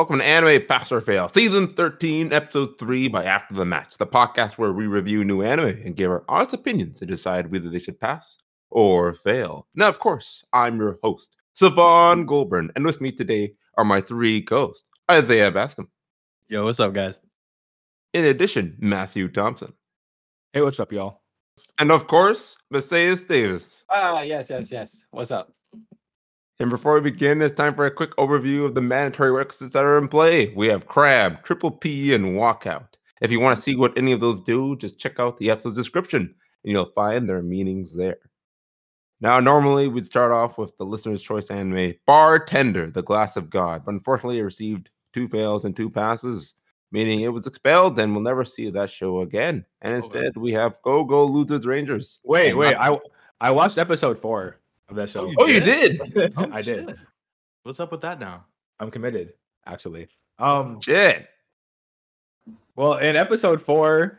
welcome to Anime Pass or Fail, Season 13, Episode 3 by After the Match, the podcast where we review new anime and give our honest opinions to decide whether they should pass or fail. Now, of course, I'm your host, Savon Goldburn, and with me today are my three ghosts, Isaiah Bascom. Yo, what's up, guys? In addition, Matthew Thompson. Hey, what's up, y'all? And of course, Messias Davis. Yes. What's up? And before we begin, it's time for a quick overview of the mandatory requisites that are in play. We have Crab, Triple P, and Walkout. If you want to see what any of those do, just check out the episode's description, and you'll find their meanings there. Now, normally we'd start off with the listener's choice anime, Bartender, The Glass of God, but unfortunately it received 2 fails and 2 passes, meaning it was expelled and we'll never see that show again. And instead, we have Go Go Losers Rangers. Wait, I watched episode 4 of that show. Oh, you did? I did. What's up with that now? I'm committed, actually. Shit. Well, in episode 4,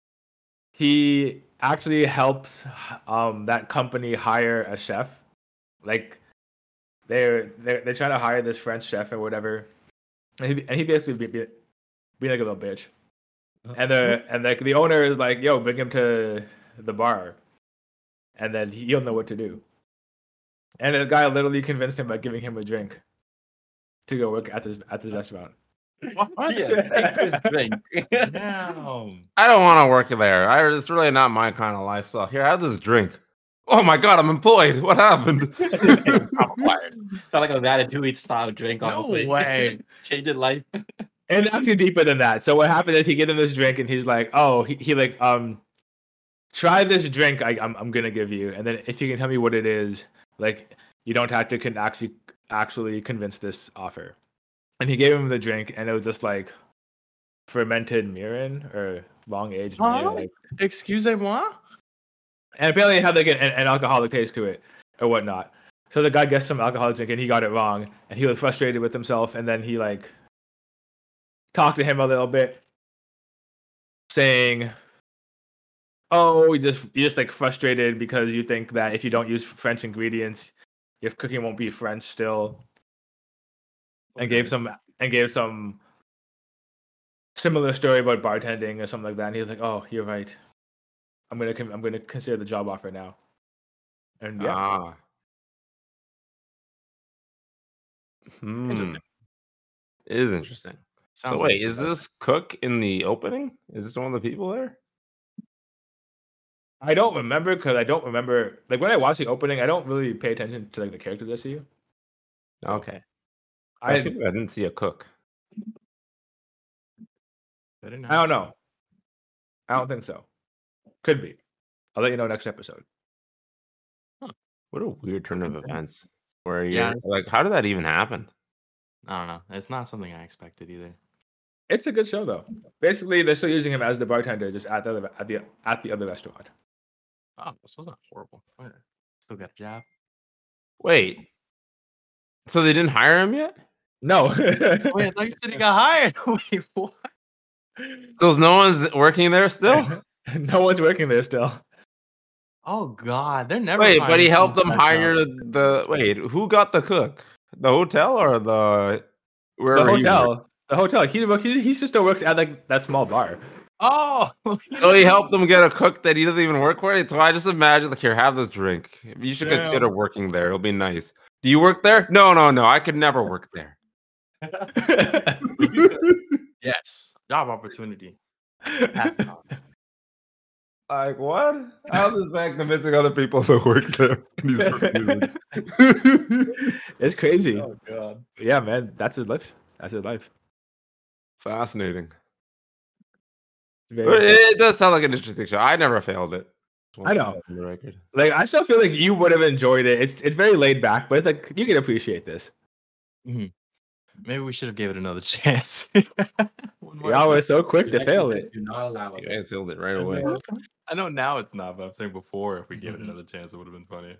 he actually helps that company hire a chef. Like they're trying to hire this French chef or whatever, and he basically being like a little bitch. And the owner is like, "Yo, bring him to the bar, and then he'll know what to do." And the guy literally convinced him by giving him a drink to go work at this restaurant. What? Yeah, take this drink. Damn. I don't want to work there. It's really not my kind of lifestyle. Here, have this drink. Oh my god, I'm employed. What happened? It's not like a Ratatouille style drink. Honestly. No way. Changing life. And actually deeper than that. So what happened is he gave him this drink, and he's like, "Oh, he like try this drink I'm gonna give you, and then if you can tell me what it is, like you don't have to actually convince this offer." And he gave him the drink, and it was just like fermented mirin or long aged mirin. Like, Excusez-moi? and apparently it had like an alcoholic taste to it or whatnot. So the guy guessed some alcoholic drink, and he got it wrong, and he was frustrated with himself, and then he like talked to him a little bit, saying, "Oh, you just like frustrated because you think that if you don't use French ingredients, your cooking won't be French still." And gave some similar story about bartending or something like that. And he was like, "Oh, you're right. I'm gonna consider the job offer now." And yeah, It is interesting. Sounds So wait, like is this Cook in the opening? Is this one of the people there? I don't remember because I don't remember like when I watch the opening, I don't really pay attention to like the characters I see. Okay. I didn't see a Cook. I don't know. I don't think so. Could be. I'll let you know next episode. What a weird turn of events. Where Yeah. you're like, how did that even happen? I don't know. It's not something I expected either. It's a good show though. Basically, they're still using him as the bartender, just at the other restaurant. Oh, this was not horrible. Still got a job. Wait. So they didn't hire him yet? No. Wait, I thought you said he got hired. Wait, what? So no one's working there still? No one's working there still. Oh God, they're never. Wait, but he helped them hiring hire someone the. Wait, who got the cook? The hotel or the wherever The he hotel. worked? The hotel. He just still works at like that small bar. Oh, So he helped them get a cook that he doesn't even work for. So I just imagine like, here, have this drink. You should Damn. consider working there. It'll be nice. Do you work there? No. I could never work there. yes, job opportunity. Pass it on. Like what? How is this man convincing other people to work there? And he's refusing. It's crazy. Oh God. Yeah, man. That's his life. Fascinating. Very But interesting. it does sound like an interesting show. I never failed it. I know. On the record. Like I still feel like you would have enjoyed it. It's very laid back, but it's like you can appreciate this. Maybe we should have gave it another chance. Y'all were so quick to fail it. Do not allow You it. guys failed it right away. I know now it's not, but I'm saying before, if we gave it another chance, it would have been funny.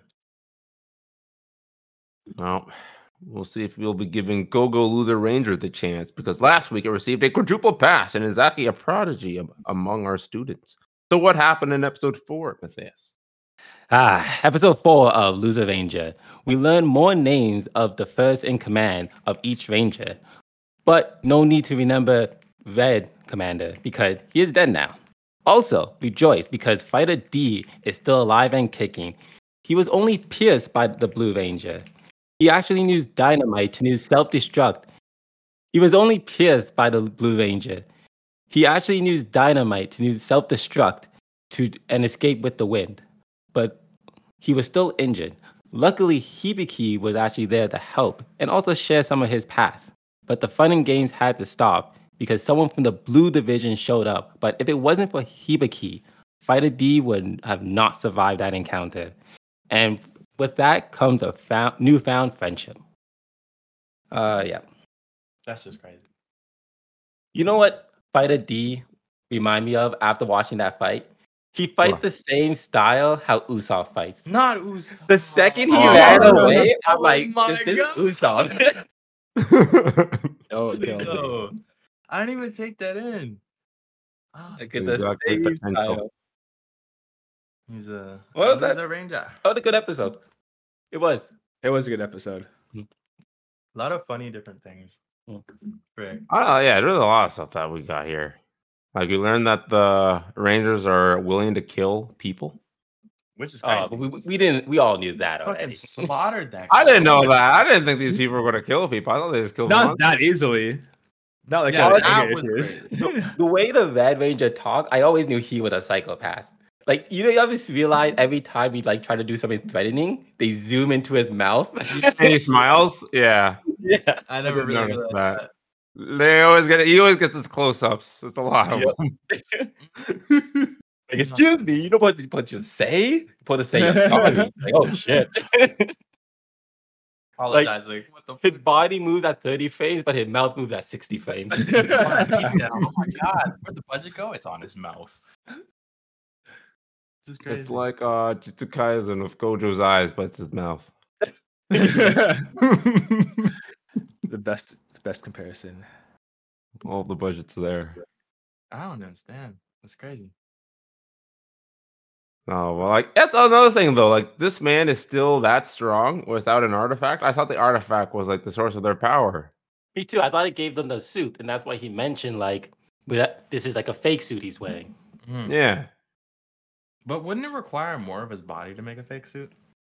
Well, we'll see if we'll be giving Go-Go Luther Ranger the chance, because last week it received a quadruple pass and is actually a prodigy among our students. So what happened in episode 4, Matthias? Episode 4 of Loser Ranger. We learn more names of the first in command of each ranger. But no need to remember Red Commander because he is dead now. Also, rejoice because Fighter D is still alive and kicking. He was only pierced by the Blue Ranger. He actually used dynamite to use self-destruct. He was only pierced by the Blue Ranger. He actually used dynamite to use self-destruct and escape with the wind. But he was still injured. Luckily, Hibiki was actually there to help and also share some of his past. But the fun and games had to stop because someone from the Blue Division showed up. But if it wasn't for Hibiki, Fighter D would have not survived that encounter. And with that comes a newfound friendship. Yeah. That's just crazy. You know what Fighter D remind me of after watching that fight? He fights What? the same style how Usopp fights. Not Usopp. The second he Oh, ran no. away, I'm Oh like, my this is God. Usopp. Oh, kill me. Yo, I didn't even take that in. Ah, Look at the Exactly, same potential. style. he's a What was that? he's a ranger. Oh, what a good episode. It was. It was a good episode. A lot of funny different things. Mm. Right. Oh yeah, there's a lot of stuff that we got here. Like we learned that the Rangers are willing to kill people. Which is Oh, crazy. but we didn't. We all knew that Fucking already. slaughtered that. I guy. didn't know that. I didn't think these people were going to kill people. I thought they just killed Not monsters. that easily. Not like Yeah, that. that Anger was issues. The way the Red Ranger talked, I always knew he was a psychopath. Like, you always realize every time we like try to do something threatening, they zoom into his mouth. And he smiles. Yeah, Yeah. I I never did really notice realized that. They always get. He always gets his close-ups. It's a lot of Yep. them. Like, excuse me, you know what you say? You supposed to say you're sorry. Like, oh shit. Apologizing. What the His fuck? body moves at 30 frames, but his mouth moves at 60 frames. Oh my god, where'd the budget go? It's on his mouth. This is crazy. It's like Jujutsu Kaisen with Gojo's eyes, but it's his mouth. the best comparison. All the budget's there. I don't understand. That's crazy. Oh well, like that's another thing though. Like this man is still that strong without an artifact. I thought the artifact was like the source of their power. Me too. I thought it gave them the suit, and that's why he mentioned like, this is like a fake suit he's wearing. Mhm. Yeah. But wouldn't it require more of his body to make a fake suit?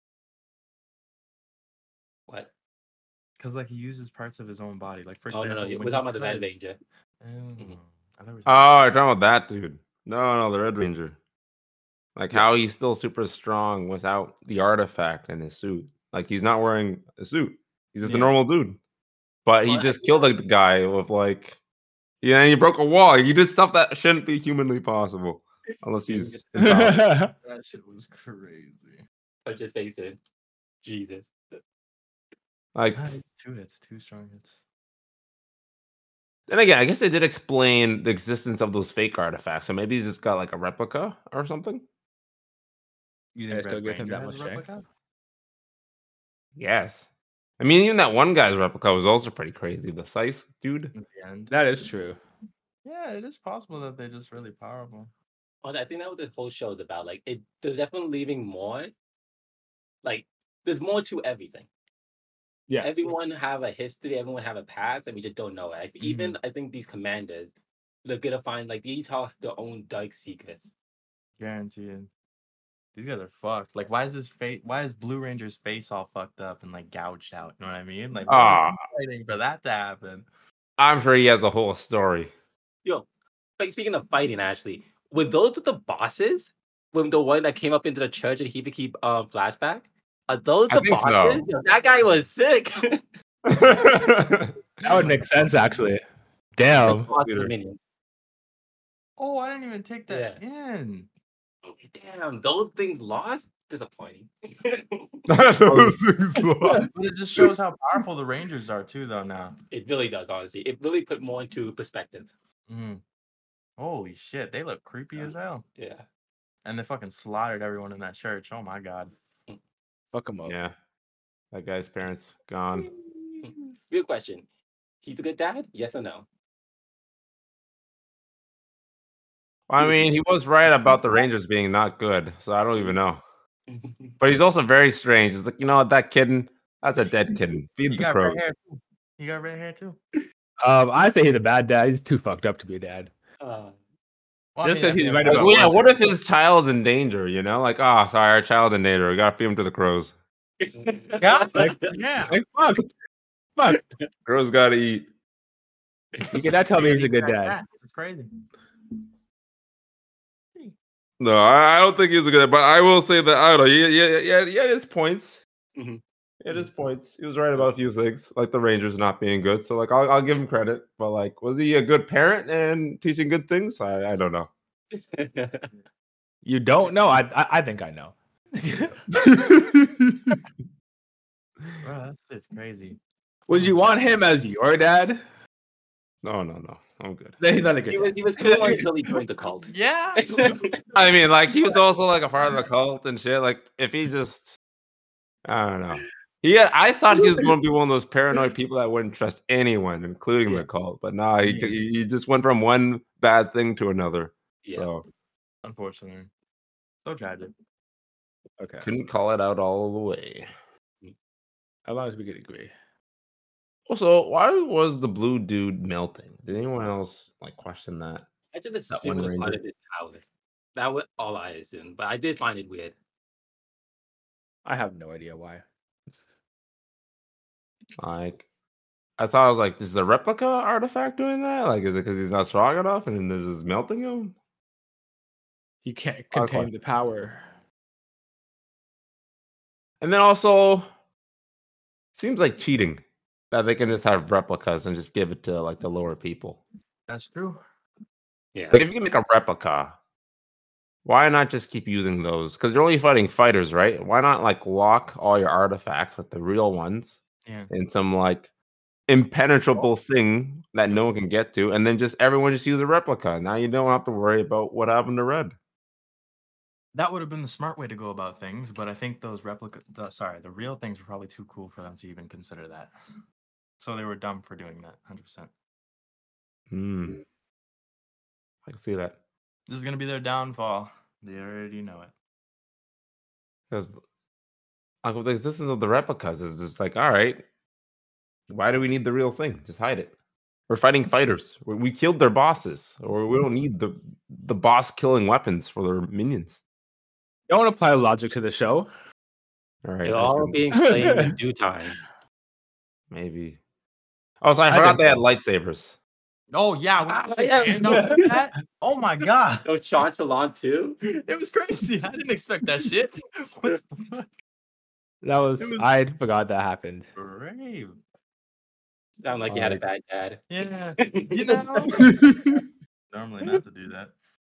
What? Because like he uses parts of his own body. Like for Oh no, example, no, when we're talking he about the Red cuts- Ranger. Oh, Mhm. I thought we were Oh, you're talking about that dude. No, the Red Ranger. Like how Yes. he's still super strong without the artifact in his suit. Like he's not wearing a suit. He's just a Yeah. normal dude. But he Well, I just feel killed like the guy with like he broke a wall. He did stuff that shouldn't be humanly possible. Unless he's intolerant. that shit was crazy. Put your face in. Jesus. Like Ah, it's two hits, two strong hits. then again, I guess they did explain the existence of those fake artifacts. So maybe he's just got like a replica or something. You Yeah, think still Red give him Ranger that has much a strength. replica? Yes. I mean, even that one guy's replica was also pretty crazy. The Scythe dude. In the end. That is true. Yeah, it is possible that they're just really powerful. Well, I think that's what this whole show is about. Like, they're definitely leaving more. Like, there's more to everything. Yeah. Everyone have a history. Everyone have a past, and we just don't know it. Like, even I think these commanders, they're gonna find like they each have their own dark secrets. Guaranteed. These guys are fucked. Like, why is his face? Why is Blue Ranger's face all fucked up and like gouged out? You know what I mean? Like, what was he fighting for that to happen? I'm sure he has a whole story. Yo, like speaking of fighting, actually, were those the bosses? When the one that came up into the church and Hibiki flashback? Are those I the think so. bosses? Yo, that guy was sick. That would make sense actually. Damn. Boss Peter. minions. Oh, I didn't even take that in. Damn, those things lost? Disappointing. Those things lost. But it just shows how powerful the Rangers are too, though. Now. It really does, honestly. It really put more into perspective. Mhm. Holy shit, they look creepy as hell. Yeah. And they fucking slaughtered everyone in that church. Oh my god. Fuck him up. Yeah. That guy's parents gone. Real question. He's a good dad? Yes or no? I mean, he was right about the Rangers being not good, so I don't even know. But he's also very strange. It's like, you know what, that kitten, that's a dead kitten. Feed You the got crows. red hair too. You got red hair too. I say he's a bad dad. He's too fucked up to be a dad. Well, Just because he's I right Like, about well, yeah, one what if thing. his child's in danger? You know, like, oh, sorry, our child's in danger. We gotta feed him to the crows. Yeah, yeah. Like, fuck. Crows gotta eat. You cannot tell me he's a good dad. It's crazy. No, I don't think he's a good. But I will say that I don't know. He had his points. Mhm. He had his points. He was right about a few things, like the Rangers not being good. So, like, I'll give him credit. But like, was he a good parent and teaching good things? I don't know. You don't know? I think I know. Bro, that's crazy. Would you want him as your dad? No, I'm good. Then he's not a good dad. He was cool until he joined the cult. Yeah. I mean, like, he was also like a part of the cult and shit. Like, if he just, I don't know. Yeah, I thought he was going to be one of those paranoid people that wouldn't trust anyone, including the cult. But nah, he just went from one bad thing to another. Yeah. So Unfortunately. So tragic. Okay. couldn't call it out all the way. As long as we could agree. Also, why was the blue dude melting? Did anyone else like question that? I just one assumed it was part Ranger. of his power. That was all I assumed, but I did find it weird. I have no idea why. Like, I thought I was like, this is a replica artifact doing that? Like, is it because he's not strong enough and this is melting him? He can't Okay. contain the power. And then also, seems like cheating that they can just have replicas and just give it to like the lower people. That's true. Yeah. Like, if you can make a replica, why not just keep using those? Because you're only fighting fighters, right? Why not like lock all your artifacts, like the real ones, Yeah. in some like impenetrable thing that no one can get to, and then just everyone just use a replica. Now you don't have to worry about what happened to Red. That would have been the smart way to go about things, but I think those the real things were probably too cool for them to even consider that. So they were dumb for doing that, 100%. I can see that. This is going to be their downfall. They already know it. Because like with the existence of the replicas is just like, all right, why do we need the real thing? Just hide it. We're fighting fighters. We killed their bosses, or we don't need the boss killing weapons for their minions. Don't apply logic to the show. All right, It'll I all shouldn't- be explained in due time. maybe. Oh, so I I forgot think they had so. lightsabers. Oh, yeah. Yeah. That? Oh, my God. Oh, Chanchalon too? It was crazy. I didn't expect that shit. What the fuck? That was, It was- I forgot that happened. Brave. Sound like you had a bad dad. Yeah. You know? Normally not to do that.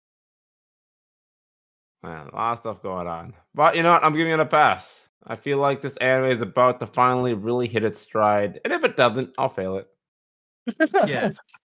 Man, a lot of stuff going on. But you know what? I'm giving it a pass. I feel like this anime is about to finally really hit its stride. And if it doesn't, I'll fail it. Yeah.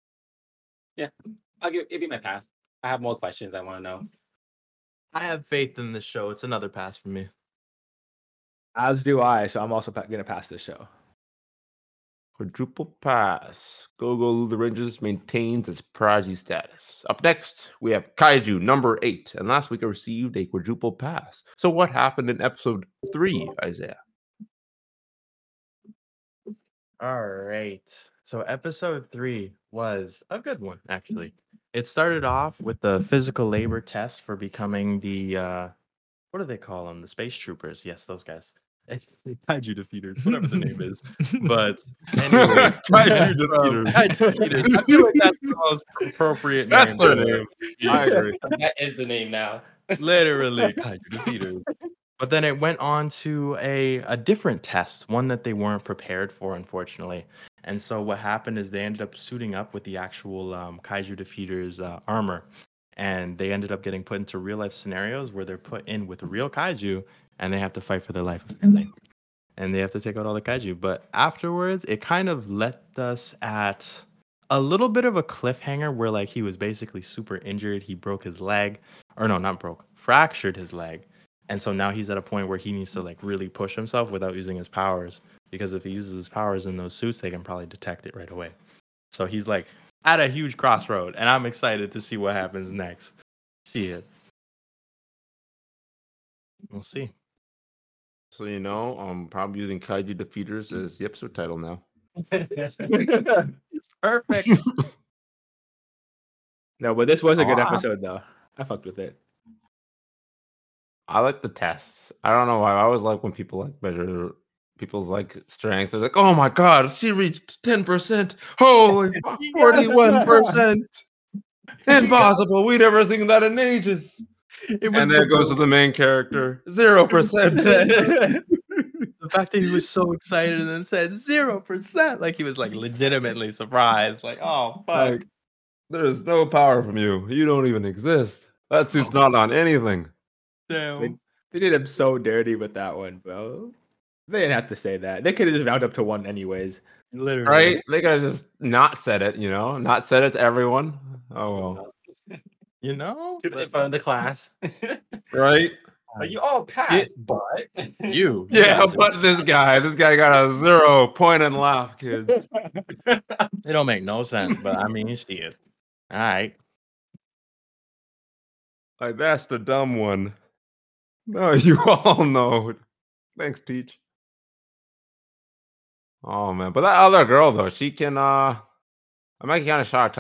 I'll give you my pass. I have more questions I want to know. I have faith in this show. It's another pass for me. As do I, so I'm also going to pass this show. Quadruple pass. Go the Rangers maintains its priority status. Up next, we have Kaiju number 8. And last week I received a quadruple pass. So what happened in episode 3, Isaiah? All right. So episode 3 was a good one, actually. It started off with the physical labor test for becoming the what do they call them? The space troopers. Yes, those guys. Kaiju defeaters, whatever the name is. But anyway, Kaiju defeaters. Kaiju defeaters. I feel like that's the most appropriate name. That's their for name. it. I agree. That is the name now. Literally Kaiju defeaters. But then it went on to a different test, one that they weren't prepared for, unfortunately. And so what happened is they ended up suiting up with the actual Kaiju defeaters armor. And they ended up getting put into real life scenarios where they're put in with real Kaiju and they have to fight for their life. And they have to take out all the Kaiju. But afterwards, it kind of left us at a little bit of a cliffhanger where like he was basically super injured. He broke his leg. Or no, not broke. Fractured his leg. And so now he's at a point where he needs to like really push himself without using his powers. Because if he uses his powers in those suits, they can probably detect it right away. So he's like at a huge crossroad. And I'm excited to see what happens next. Shit. We'll see. So you know, I'm probably using Kaiju defeaters as the episode title now. Perfect. No, but this was a good Ah. episode though. I fucked with it. I like the tests. I don't know why. I always like when people like measure people's like strength. They're like, oh my god, she reached 10%. Holy fuck, 41%. Impossible. We never seen that in ages. It was And then it goes to the main character. 0%. the fact that he was so excited and then said 0%. Like he was like legitimately surprised. Like, oh fuck. Like, there's no power from you. You don't even exist. That's just not on anything. Damn. They did him so dirty with that one, bro. They didn't have to say that. They could have just rounded up to 1 anyways. Literally. Right? They gotta just not said it, not said it to everyone. Oh well. You know? Put it in front of the class. Right? Like, you all passed, but You. Yeah, but this guy got a 0 point and laugh, kids. It don't make no sense, but I mean shit. All right. Like, that's the dumb one. No, you all know. Thanks, Peach. Oh man, but that other girl though, she can. I'm actually kind of shocked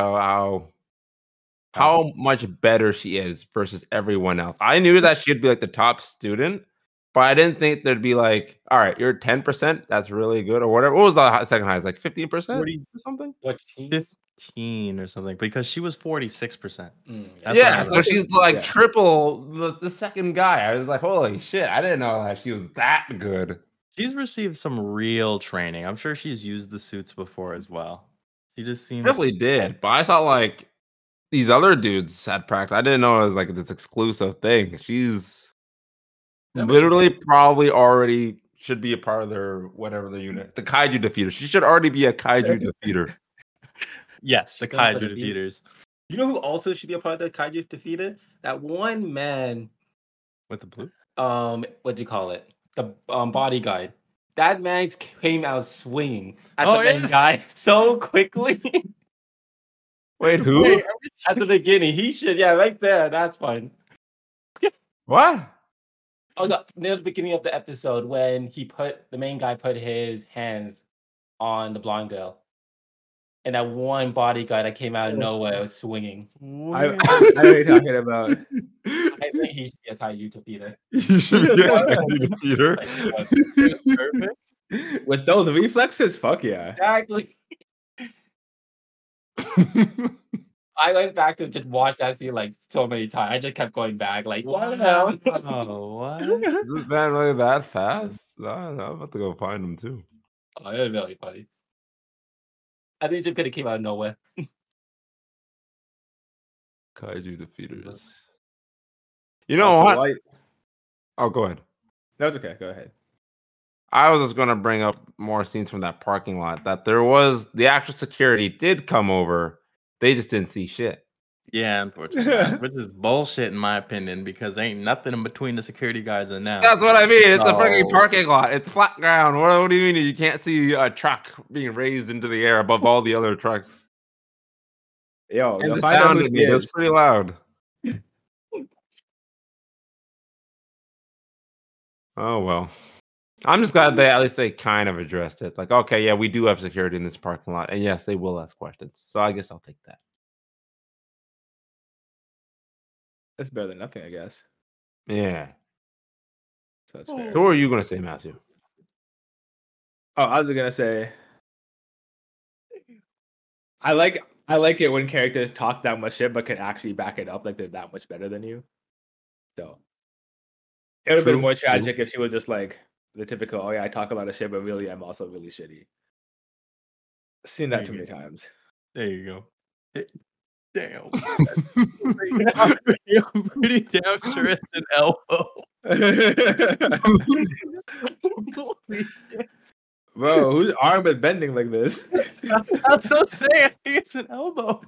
how much better she is versus everyone else. I knew that she'd be like the top student, but I didn't think there'd be like, all right, you're 10%. That's really good, or whatever. What was the second highest? Like 15% 40 or something? 15 or something because she was 46%. That's Yeah, what I so she's like Yeah. triple the second guy. I was like, holy shit, I didn't know that she was that good. She's received some real training. I'm sure she's used the suits before as well. She just seems Definitely did, but I thought like these other dudes had practice. I didn't know it was like this exclusive thing. She's Yeah, but literally probably already should be a part of their whatever the unit, the kaiju defeater. She should already be a kaiju defeater. yes, the Gonna put kaiju a beast- defeaters You know who also should be a part of the Kaiju defeated? That one man, with the blue. what do you call it? The bodyguard. That man came out swinging at Oh, the main yeah. guy so quickly. Wait, who? Wait, at the beginning, he should. Yeah, right there. That's fine. What? Oh no, near the beginning of the episode when the main guy put his hands on the blonde girl, and that one bodyguard that came out of nowhere was swinging. I know what you're talking about. I think he should be a Kaiju defeater. You should be a kaiju defeater. Perfect. With those reflexes, fuck yeah. Exactly. I went back to just watch that scene like so many times. I just kept going back, like, what the hell? Oh, what? Is this man really that fast? I'm about to go find him too. Oh, it was really funny. I think it just could have came out of nowhere. Kaiju defeaters. You know Also, what? why- Oh, go ahead. No, it's okay. Go ahead. I was just gonna bring up more scenes from that parking lot. That there was the actual security did come over. They just didn't see shit. Yeah, unfortunately, which is bullshit in my opinion because ain't nothing in between the security guards and them. That's what I mean. It's a freaking No. parking lot. It's flat ground. What do you mean you can't see a truck being raised into the air above all the other trucks? Yo, And you'll the find out sound who in she it was is. pretty loud. Oh well. I'm just glad at least they kind of addressed it. Like, okay, yeah, we do have security in this parking lot, and yes, they will ask questions. So I guess I'll take that. That's better than nothing, I guess. Yeah. So that's fair. Who are you gonna say, Matthew? Oh, I was gonna say, I like it when characters talk that much shit but can actually back it up, like they're that much better than you. So it would have been True, more true. tragic if she was just like the typical, oh yeah, I talk a lot of shit, but really I'm also really shitty. Seen that too many times. There you go. Damn. I'm pretty damn sure it's an elbow. Bro, whose arm is bending like this? That's what I'm saying. I think it's an elbow.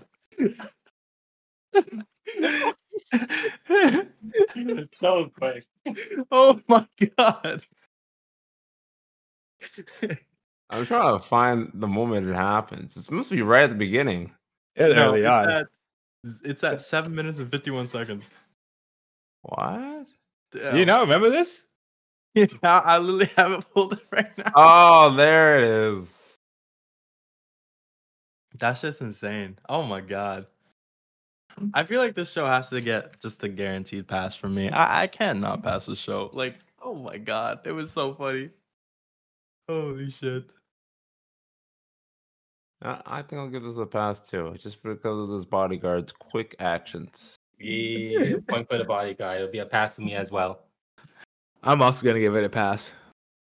It's so quick. Oh my god. I'm trying to find the moment it happens. It's supposed to be right at the beginning. It's No, early on. it's at 7 minutes and 51 seconds. What? Do you not remember this? Yeah, I literally have it pulled up right now. Oh, there it is. That shit's insane. Oh my god. I feel like this show has to get just a guaranteed pass from me. I can't not pass the show. Like, oh my god, it was so funny. Holy shit. I think I'll give this a pass too, just because of this bodyguard's quick actions. Yeah, point for the bodyguard. It'll be a pass for me as well. I'm also gonna give it a pass.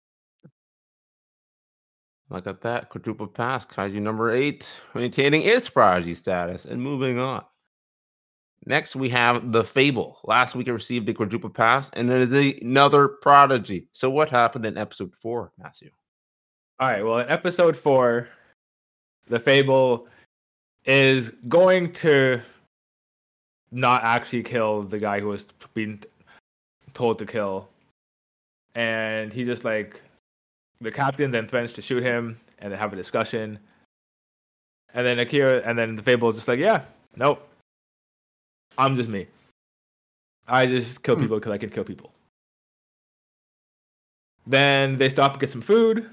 Look at that quadruple pass. Kaiju number 8, maintaining its prodigy status and moving on. Next, we have the Fable. Last week, it received a quadruple pass, and it is another prodigy. So, what happened in episode 4, Matthew? All right. Well, in episode 4, the Fable is going to not actually kill the guy who was being told to kill, and he just like the captain then threatens to shoot him, and they have a discussion, and then the Fable is just like, yeah, nope, I'm just me. I just kill people because I can kill people. Then they stop and get some food.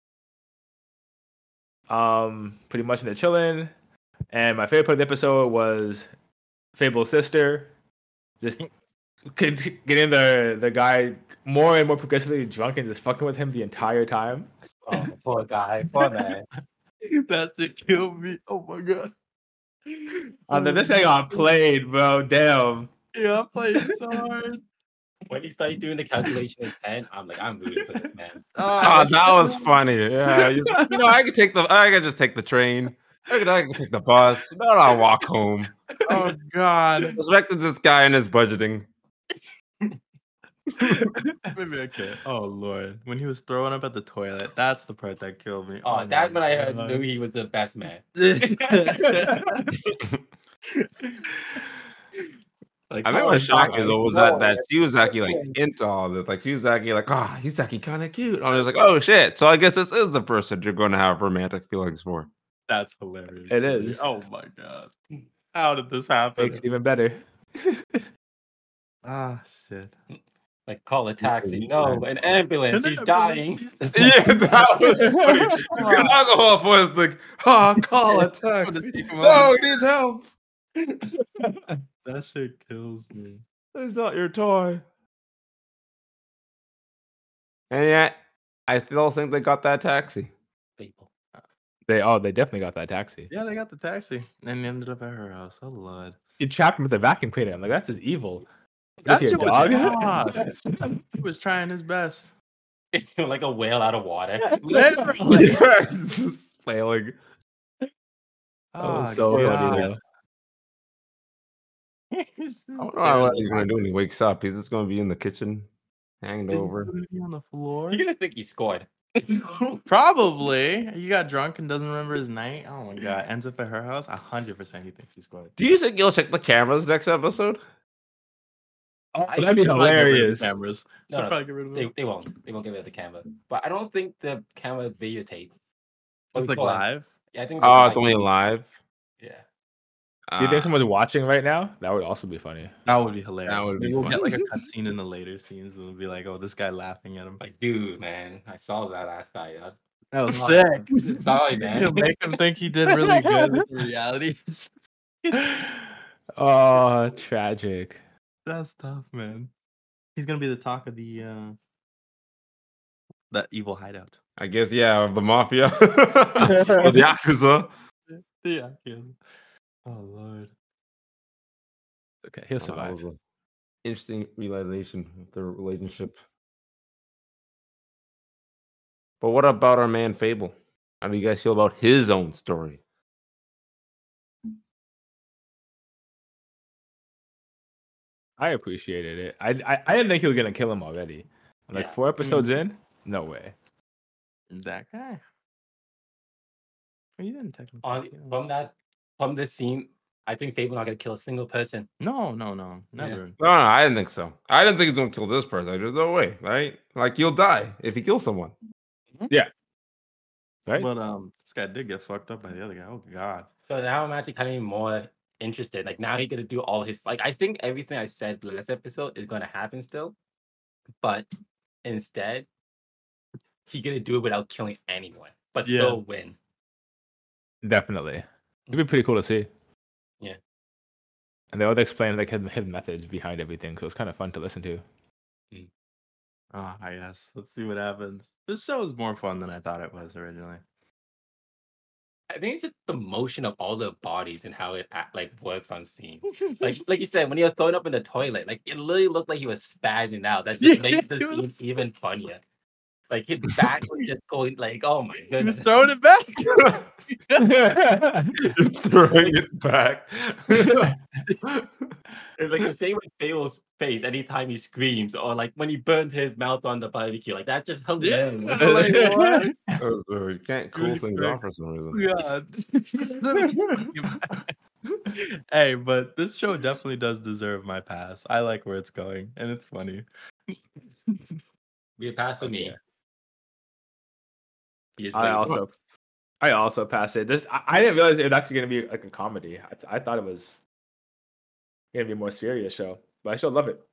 Pretty much they're chilling. And my favorite part of the episode was Fable's sister just getting the guy more and more progressively drunk and just fucking with him the entire time. Oh, poor guy, poor man. That shit killed me. Oh my god. And then this guy got played, bro. Damn. Yeah, I played so hard. When he started doing the calculation in 10, I'm like, I'm rooting for this man. Oh, that was funny. Yeah, I could just take the train. I could take the bus. No, I'll walk home. Oh god. Respected this guy and his budgeting. Maybe I can't. Oh lord. When he was throwing up at the toilet, that's the part that killed me. Oh, that's my when I God. knew he was the best man. I think what shocked me though was that she was actually like into all this. Like she was actually like, oh, he's actually kind of cute. I was like, oh shit. So I guess this is the person you're going to have romantic feelings for. That's hilarious. It is. Oh my god. How did this happen? Makes it even better. Ah shit. Like, call a taxi. No, an ambulance. He's dying. Yeah, that was funny. He's got alcohol for his like, oh, call a taxi. No, he needs help. That shit kills me. It's not your toy. And yet, I still think they got that taxi. People. They definitely got that taxi. Yeah, they got the taxi. And they ended up at her house. Oh lord. You trapped him with a vacuum cleaner. I'm like, that's just evil. That's Is he a your dog? dog. He was trying his best. Like a whale out of water. Literally. It's just flailing. Oh, so funny though. I don't know what he's gonna do when he wakes up. He's just gonna be in the kitchen, hanged over. On the floor. You're gonna think he scored. Probably. He got drunk and doesn't remember his night. Oh my god. Ends up at her house. 100% he thinks he scored. Do you think you'll check the cameras next episode? Oh, that'd be hilarious. Cameras. No, Should no, probably get rid of They, them. they won't. They won't get rid of the camera. But I don't think the camera videotape. what It's we like call it. live. Yeah, I think. Oh, it's only live. Yeah. Do you think someone's watching right now? That would also be funny. That would be hilarious. That would be Maybe we'll funny. get like a cutscene in the later scenes and it'll be like, oh, this guy laughing at him. Like, dude, man, I saw that last night. That was sick. Sorry, man. It'll make him think he did really good with the reality. Oh, tragic. That's tough, man. He's gonna be the talk of the that evil hideout. I guess, yeah, of the mafia. Or the Yakuza. Yeah. Oh lord. Okay, he'll That survive. was an interesting realization of their relationship. But what about our man Fable? How do you guys feel about his own story? I appreciated it. I didn't think he was gonna kill him already. Like Yeah. 4 episodes in, no way. That guy. Well, you didn't technically. kill him. From this scene, I think Fable not gonna kill a single person. No, never. No, I didn't think so. I didn't think he's gonna kill this person. There's no way, right? Like he'll die if he kills someone. Right? But this guy did get fucked up by the other guy. Oh god. So now I'm actually kind of more interested. Like now he's gonna do all his like I think everything I said last episode is gonna happen still, but instead he's gonna do it without killing anyone, but Yeah. still win. Definitely. It'd be pretty cool to see. Yeah. And they would explain like hidden methods behind everything, so it's kind of fun to listen to. Ah, yes. Let's see what happens. This show is more fun than I thought it was originally. I think it's just the motion of all the bodies and how it like works on scene. Like you said, when he was thrown up in the toilet, like it literally looked like he was spazzing out. That just makes the scene even funnier. Like his back was just going like, oh my He was goodness. throwing it back. Throwing it back. It's like the same with Fable's face anytime he screams, or like when he burned his mouth on the barbecue. Like that's just hilarious. Like, what? You can't cool things off for some reason. God. Hey, but this show definitely does deserve my pass. I like where it's going, and it's funny. Be a pass for me. Okay. He is I waiting. also passed it. I didn't realize it was actually gonna be like a comedy. I thought it was gonna be a more serious show, but I still love it.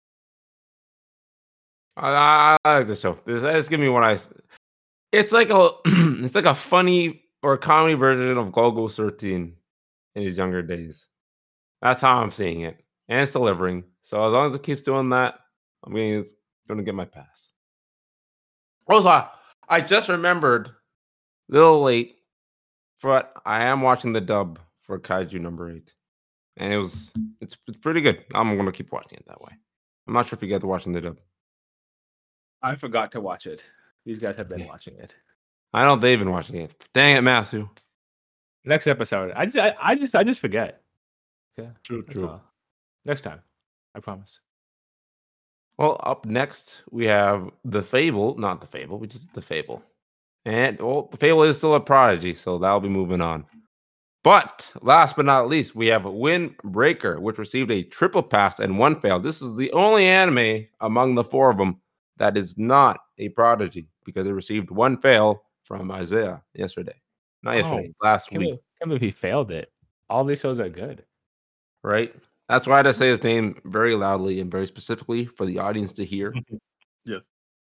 I like the show. This give me what it's like a it's like a funny or comedy version of Golgo 13 in his younger days. That's how I'm seeing it. And it's delivering. So as long as it keeps doing that, it's gonna get my pass. Also, I just remembered a little late, but I am watching the dub for Kaiju number 8. And it's pretty good. I'm gonna keep watching it that way. I'm not sure if you guys are watching the dub. I forgot to watch it. These guys have been watching it. I know they've been watching it. Dang it, Matthew. Next episode. I just forget. Okay. True, That's all. Next time. I promise. Well, up next we have the Fable, not the Fable, which is the Fable. And the Fable is still a prodigy, so that'll be moving on. But last but not least, we have Windbreaker, which received a triple pass and 1 fail. This is the only anime among the 4 of them that is not a prodigy because it received 1 fail from Isaiah yesterday. Not yesterday, last week. Can't believe he failed it. All these shows are good. Right? That's why I had to say his name very loudly and very specifically for the audience to hear. Yes.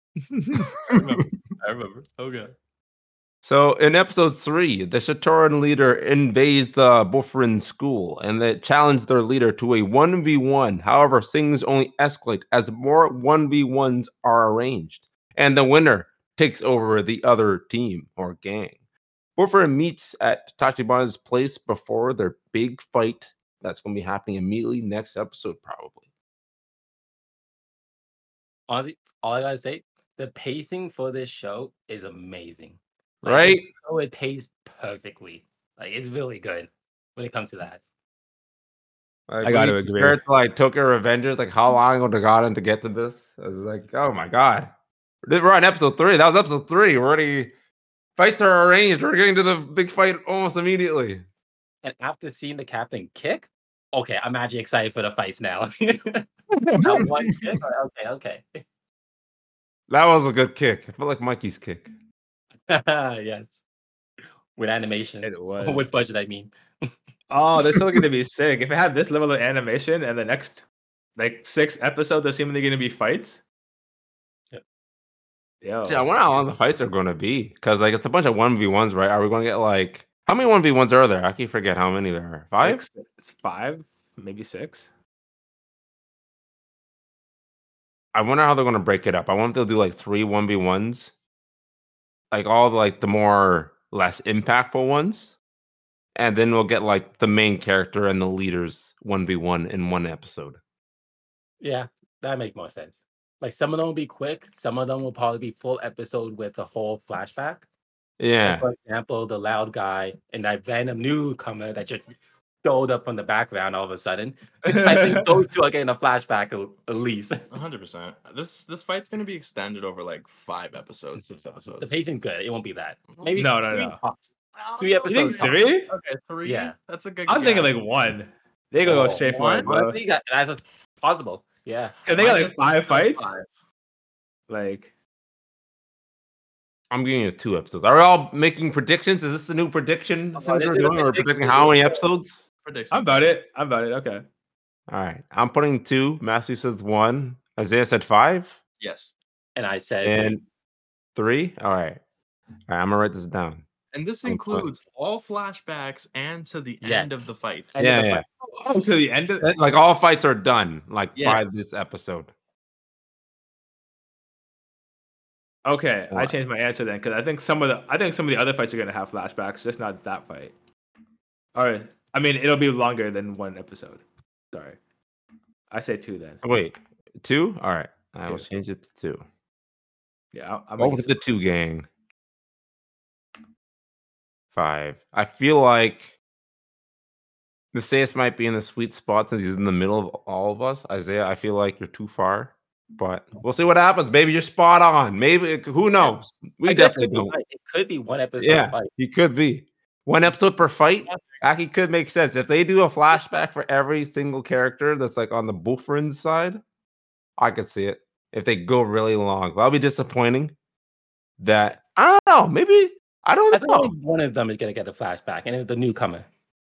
I remember. Okay. So in episode 3, the Shatoran leader invades the Buffrin school and they challenge their leader to a 1v1. However, things only escalate as more 1v1s are arranged. And the winner takes over the other team or gang. Buffrin meets at Tachibana's place before their big fight that's going to be happening immediately next episode, probably. Honestly, all I gotta say, the pacing for this show is amazing. Like, Right? Oh, it pays perfectly. Like it's really good when it comes to that. Like, I gotta when you agree. compare it to like Tokyo Revengers, like how long would have gotten to get to this? I was like, oh my god. We're on episode 3. That was episode 3. We're already fights are arranged. We're getting to the big fight almost immediately. And after seeing the captain kick, okay, I'm actually excited for the fights now. That one kick, okay. That was a good kick. I felt like Mikey's kick. Yes. With animation. It was. With budget, I mean. Oh, they're still gonna be sick. If it had this level of animation and the next like 6 episodes are seemingly gonna be fights. Yep. Yo. Yeah, I wonder how long the fights are going to be. Because like it's a bunch of 1v1s, right? Are we going to get like how many 1v1s are there? I keep forget how many there are. 5? It's 5, maybe 6. I wonder how they're going to break it up. I wonder if they'll do like 3 1v1s. Like all the more less impactful ones. And then we'll get like the main character and the leaders 1v1 in one episode. Yeah, that makes more sense. Like some of them will be quick, some of them will probably be full episode with a whole flashback. Like, Yeah. for example, the loud guy and that random newcomer that just showed up from the background all of a sudden. I think those two are getting a flashback at least. 100%. This fight's gonna be extended over like 5 episodes, 6 The episodes. pacing's good. It won't be that. Maybe No. 3 You tops. I don't 3 know. think episodes. tops. 3? Okay, 3. Yeah. That's a good. I'm thinking guess. like 1. They're gonna go Oh, straight for one? it, bro. Honestly, that's possible. Yeah. Cause they got Mine like is 5 fights. 5. Like I'm giving you 2 episodes. Are we all making predictions? Is this the new prediction Oh, since this we're is a doing? We're prediction. predicting how many episodes? Predictions. I'm about it. Okay. All right. I'm putting 2. Matthew says 1. Isaiah said 5. Yes. And I said And 3. All right. I'm gonna write this down. And this Some point. includes all flashbacks and to the Yeah. end of the fights. End of Yeah, the yeah. fight. Oh, to the end of Like all fights are done like Yeah. by this episode. Okay, I What? changed my answer then because I think some of the other fights are gonna have flashbacks, just not that fight. All right, I mean it'll be longer than one episode. Sorry, I say 2 then. Wait, 2? All right, I will 2. change it to 2. Yeah, I'm Welcome making to the 2 gang. 5. I feel like Messias might be in the sweet spot since he's in the middle of all of us. Isaiah, I feel like you're too far, but we'll see what happens. Maybe you're spot on. Maybe who knows? We Isaiah definitely could be don't. right. It could be one episode Yeah, fight. he could be. One episode per fight actually could make sense. If they do a flashback for every single character that's like on the Bufrin's side, I could see it. If they go really long, that'll be disappointing. That I don't know. Maybe I I don't think know. only one of them is gonna get a flashback, and it's the newcomer.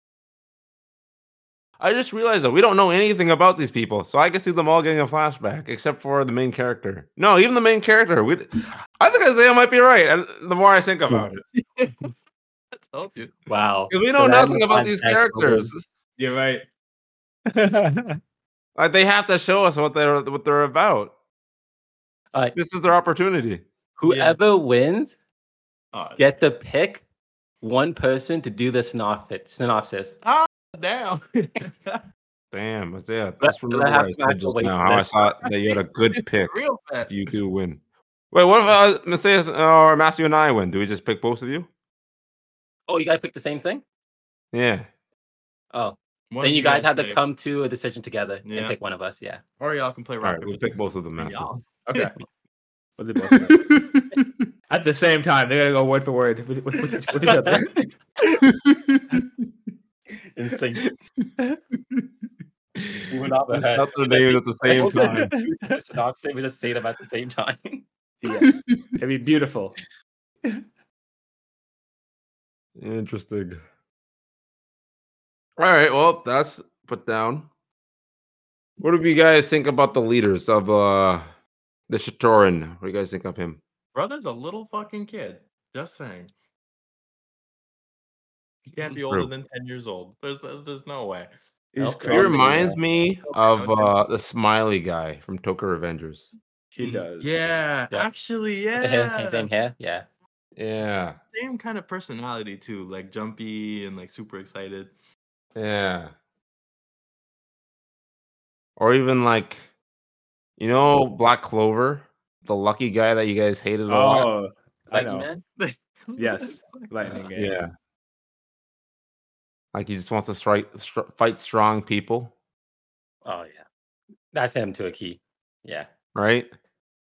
I just realized that we don't know anything about these people, so I can see them all getting a flashback, except for the main character. No, even the main character. I think Isaiah might be right. And the more I think about it, I told you. Wow. because we know So that nothing about defines these that characters. You're right. Like they have to show us what they're about. Uh, This is their opportunity. Whoever wins Oh, get to pick one person to do the synopsis. damn. Damn, Isaiah. But- Just but remember I have what I to have said to just wait now. for How I that. saw that you had a good It's pick. real bad. If you do win. Wait, what if Messias or Matthew and I win? Do we just pick both of you? Oh, you guys pick the same thing? Yeah. Oh, One then of you guys have to pick. come to a decision together and Yeah. pick one of us. Yeah. Or y'all can play All rock. right, we'll paper, pick both of scissors them, between Matthew. y'all. Okay. We'll do both of them. At the same time, they're gonna go word for word with each other. Insane. We're not Just shout their names at the same time. Synopsis. We just say them at the same time. Yes, it'd be beautiful. Interesting. All right, well, that's put down. What do you guys think about the leaders of the Shatoran? What do you guys think of him? Brother's a little fucking kid. Just saying. He can't be older True. than 10 years old. There's no way. He's Nope, He I'll crazy. say reminds that. me of the Smiley guy from Toka Revengers. He does. Yeah, Yeah. actually, The hair, yeah. same hair. Yeah. Yeah, Same kind of personality too, like jumpy and like super excited. yeah. Or even like, Black Clover, the lucky guy that you guys hated a lot. Oh, I Lightning know. Man. Yes, Lightning Man. Yeah. Like he just wants to fight strong people, Oh yeah. That's him to a key. Yeah. right?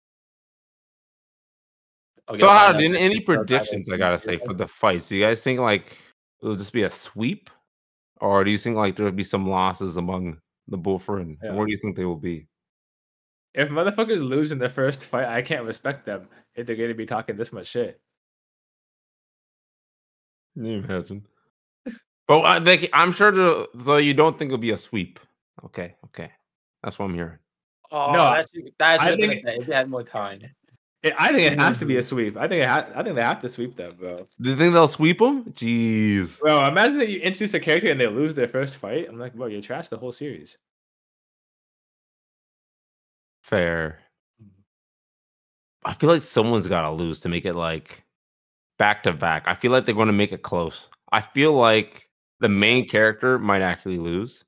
I'll So get how behind that any episode, I predictions will I gotta see say you for guys. the fights? Do you guys think like it'll just be a sweep? Or do you think like there'll be some losses among the Buffer and Yeah. where do you think they will be? If motherfuckers lose in their first fight, I can't respect them if they're gonna be talking this much shit. Can you imagine? But I'm sure though you don't think it'll be a sweep. Okay. That's what I'm hearing. Oh, No, that I should have been think- a thing if you had more time. I think it has to be a sweep. I think they have to sweep them, bro. Do you think they'll sweep them? Jeez. Bro, imagine that you introduce a character and they lose their first fight. I'm like, bro, you trashed the whole series. Fair. I feel like someone's got to lose to make it like back to back. I feel like they're going to make it close. I feel like the main character might actually lose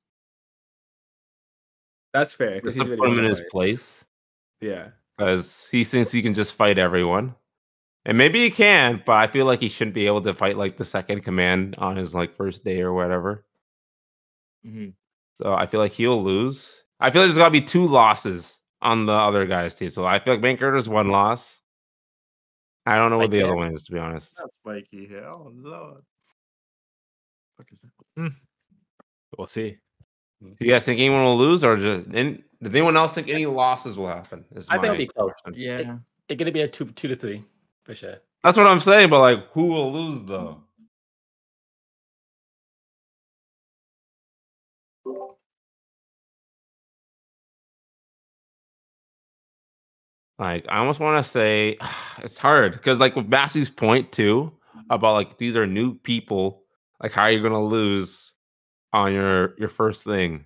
That's fair. Because just he's to really put him in wanna his fight. place Yeah. because he thinks he can just fight everyone. And maybe he can, but I feel like he shouldn't be able to fight like the second command on his like first day or whatever. Mhm. So I feel like he'll lose. I feel like there's got to be 2 losses on the other guy's team. So I feel like main character's 1 loss. I don't know what the other one is, to be honest. That's spiky here. Oh lord. Fuck is that? We'll see. You guys think anyone will lose, or did anyone else think any losses will happen? Is I think my it'll be close. question. Yeah. It's gonna be a 2 to 3 for sure. That's what I'm saying, but like, who will lose though? Like, I almost want to say it's hard because, like, with Massey's point too, about like these are new people. Like, how are you gonna lose on your first thing?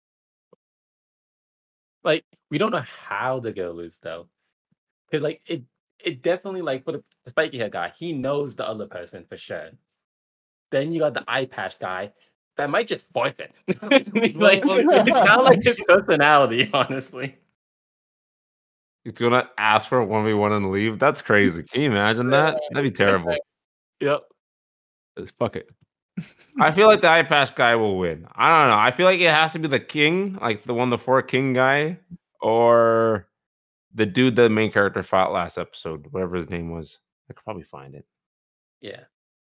Like, we don't know how they're gonna lose though. Because like it definitely like for the spiky head guy, he knows the other person for sure. Then you got the eye patch guy that might just boyfriend. Like it's not like his personality, honestly. He's gonna ask for a 1v1 and leave. That's crazy. Can you imagine that? That'd be terrible. Yep. Just fuck it. I feel like the eye patch guy will win. I don't know. I feel like it has to be the king, like the 4 king guy, or the dude the main character fought last episode, whatever his name was. I could probably find it. Yeah.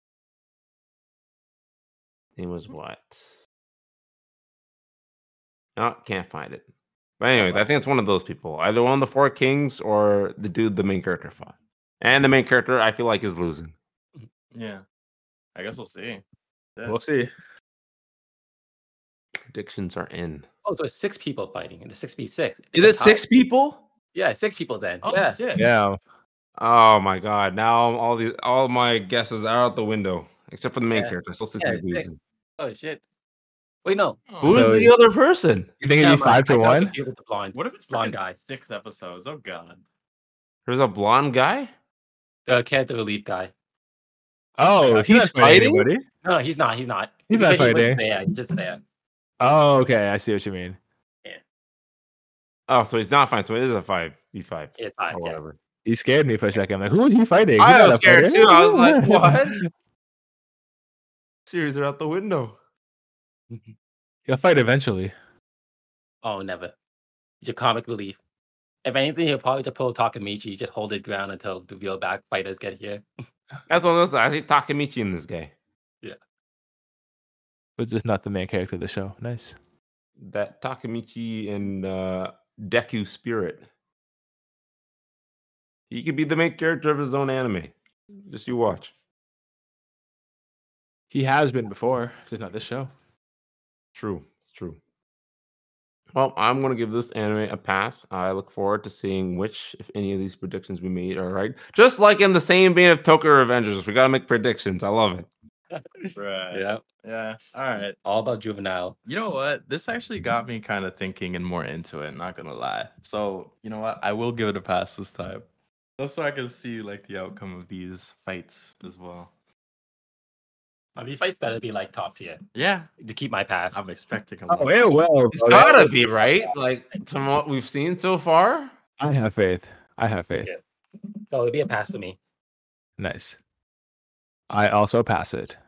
Name was what? No, can't find it. But anyways, I think it's one of those people. Either one of the 4 kings or the dude the main character fought. And the main character, I feel like, is losing. Yeah. I guess we'll see. Yeah. We'll see. Predictions are in. Oh, so it's 6 people fighting in the 6v6. Is it 6 people? Yeah, 6 people then. Oh, yeah. shit. Yeah. Oh my god! Now all my guesses are out the window, except for the main Yeah. character. I still think Yeah, he's losing. Oh shit. Wait, no. Who is So- the other person? You think it'd Never be mind. 5 to I got 1? confused with the blonde. What if it's Blonde blonde guy? 6 episodes? Oh god. There's a blonde guy. The character relief guy. Oh, He's he's fighting? fighting anybody? No, he's not. He's not. He's not Because he fighting. wasn't there. He's just there. Oh, okay. I see what you mean. Oh, so he's not fine. So it is a 5v5 It's fine. or Yeah. whatever. He scared me for a second. Like, who is he fighting? I He's not was a scared fighter. too. I was like, what? Series are out the window. He'll fight eventually. Oh, never. He's your comic relief. If anything, he'll probably just pull Takamichi, just hold his ground until the real back fighters get here. That's what I was. I see Takamichi in this guy. Was just not the main character of the show. Nice. That Takamichi and Deku spirit. He could be the main character of his own anime. Just you watch. He has been before, just not this show. True. It's true. Well, I'm going to give this anime a pass. I look forward to seeing which, if any of these predictions we made are right. Just like in the same vein of Tokyo Revengers, we got to make predictions. I love it. Right. Yeah. Yeah. All right. All about juvenile. You know what? This actually got me kind of thinking and more into it, not gonna lie. So, you know what? I will give it a pass this time. Just so I can see like the outcome of these fights as well. These fights better be like top tier Yeah. to keep my pass. I'm expecting a Oh, lot. it will. It's bro. got to be right. Like, from what we've seen so far. I have faith. I have faith. Yeah. So it'll be a pass for me. Nice. I also pass it.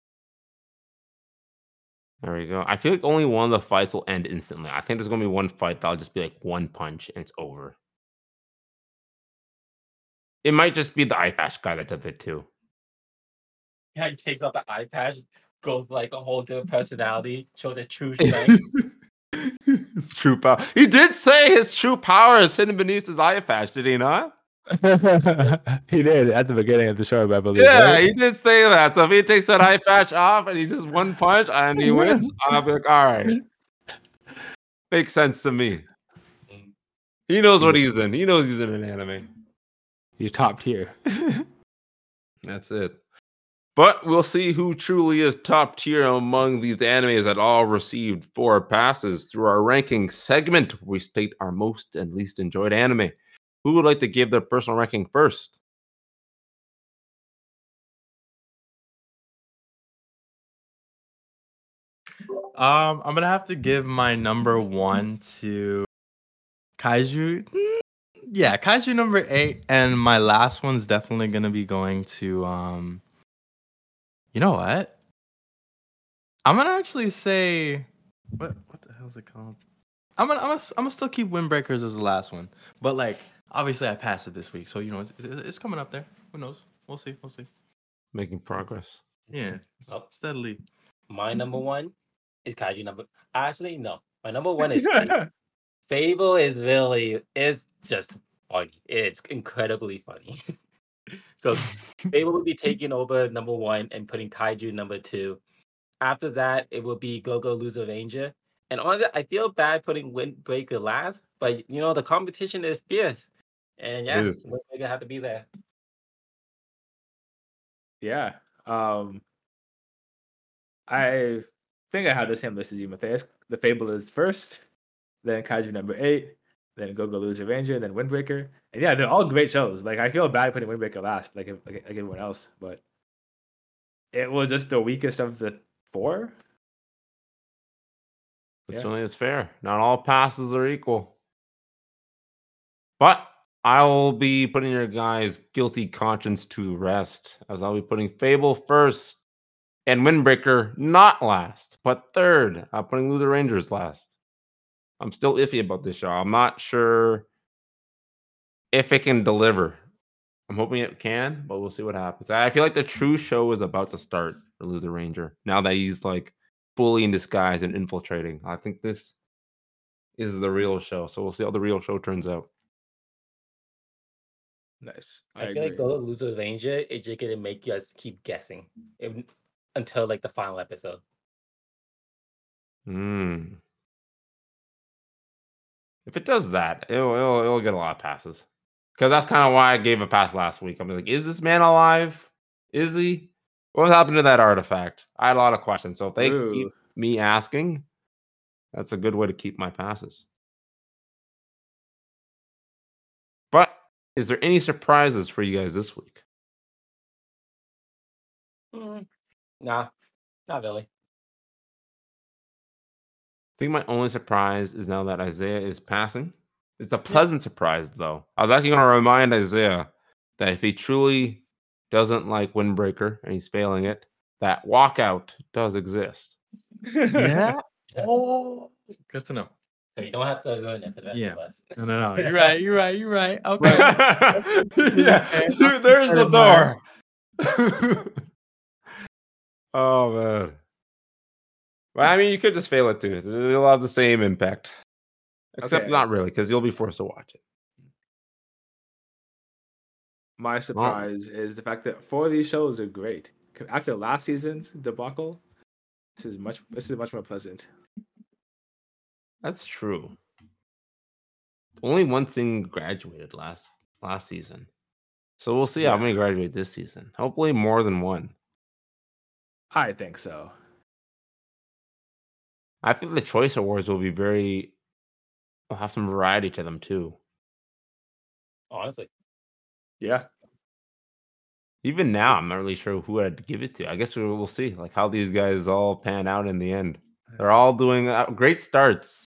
There we go. I feel like only one of the fights will end instantly. I think there's going to be one fight that'll just be like one punch and it's over. It might just be the eye patch guy that does it too. Yeah, he takes out the eye patch, goes like a whole different personality, shows a true strength. His true power. He did say his true power is hidden beneath his eye patch, did he not? He did at the beginning of the show, I believe. Yeah, right? he did say that. So if he takes that eye patch off and he just one punch and he wins, I'll be like, all right. Makes sense to me. He knows what he's in. He knows he's in an anime. He's top tier. That's it. But we'll see who truly is top tier among these animes that all received 4 passes through our ranking segment. We state our most and least enjoyed anime. Who would like to give their personal ranking first? I'm gonna have to give my number 1 to Kaiju. Yeah, Kaiju number 8, and my last one's definitely gonna be going to you know what? I'm gonna actually say what the hell is it called? I'm gonna still keep Windbreakers as the last one, but like obviously I passed it this week, so you know it's coming up there. Who knows? We'll see. Making progress. Yeah, Oh. steadily. My number 1 is Kaiju number. Actually, no. My number 1 is Fable. Fable is really, it's just funny. It's incredibly funny. So Fable will be taking over number 1 and putting Kaiju number 2. After that, it will be Go-Go Loser Ranger. And honestly, I feel bad putting Windbreaker last, but you know, the competition is fierce. And yeah, It is. Windbreaker have to be there. Yeah. I think I have the same list as you, Matthias. The Fable is first, then Kaiju number 8, then Go Go Loser Ranger, then Windbreaker. And yeah, they're all great shows. Like I feel bad putting Windbreaker last, like everyone else, but it was just the weakest of the 4. That Yeah. certainly is fair. Not all passes are equal. But I'll be putting your guys' guilty conscience to rest, as I'll be putting Fable first and Windbreaker not last, but third. I'm putting Loser Rangers last. I'm still iffy about this show. I'm not sure if it can deliver. I'm hoping it can, but we'll see what happens. I feel like the true show is about to start for Loser Ranger now that he's like fully in disguise and infiltrating. I think this is the real show. So we'll see how the real show turns out. Nice. I feel agree. like Go Loser Ranger is just gonna make you guys keep guessing until like the final episode. If it does that, it'll get a lot of passes. Because that's kind of why I gave a pass last week. I'm like, is this man alive? Is he? What happened to that artifact? I had a lot of questions. So if they keep Ooh. me asking, that's a good way to keep my passes. But is there any surprises for you guys this week? Nah, not really. I think my only surprise is now that Isaiah is passing. It's a pleasant surprise, though. I was actually going to remind Isaiah that if he truly doesn't like Windbreaker and he's failing it, that walkout does exist. Yeah. Oh, good to know. So you don't have to ruin it for the rest Yeah. of us. No. You're right. You're right. Okay. Yeah, dude, there's the door. Oh, man. Well, I mean, you could just fail it too. It'll have the same impact. Except Okay. not really, because you'll be forced to watch it. My surprise is the fact that 4 of these shows are great. After last season's debacle, this is much more pleasant. That's true. Only one thing graduated last season. So we'll see how many graduate this season. Hopefully more than one. I think so. I think the Choice Awards will be will have some variety to them too. Honestly. Yeah. Even now, I'm not really sure who I'd give it to. I guess we'll see like how these guys all pan out in the end. They're all doing great starts.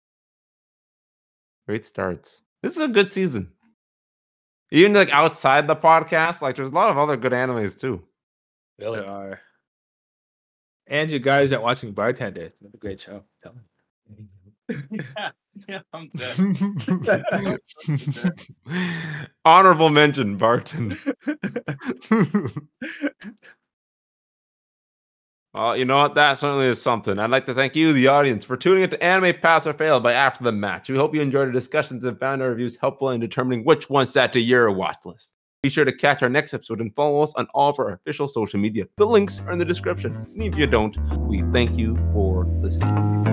Great starts. This is a good season. Even like outside the podcast, like there's a lot of other good animes too. Really? There are. And you guys aren't watching Bartender. It's another great show. Tell me. Yeah, I'm dead. Honorable mention, Barton. Well, you know what? That certainly is something. I'd like to thank you, the audience, for tuning into Anime Pass or Fail by After the Match. We hope you enjoyed our discussions and found our reviews helpful in determining which one sat to your watch list. Be sure to catch our next episode and follow us on all of our official social media. The links are in the description. And if you don't, we thank you for listening.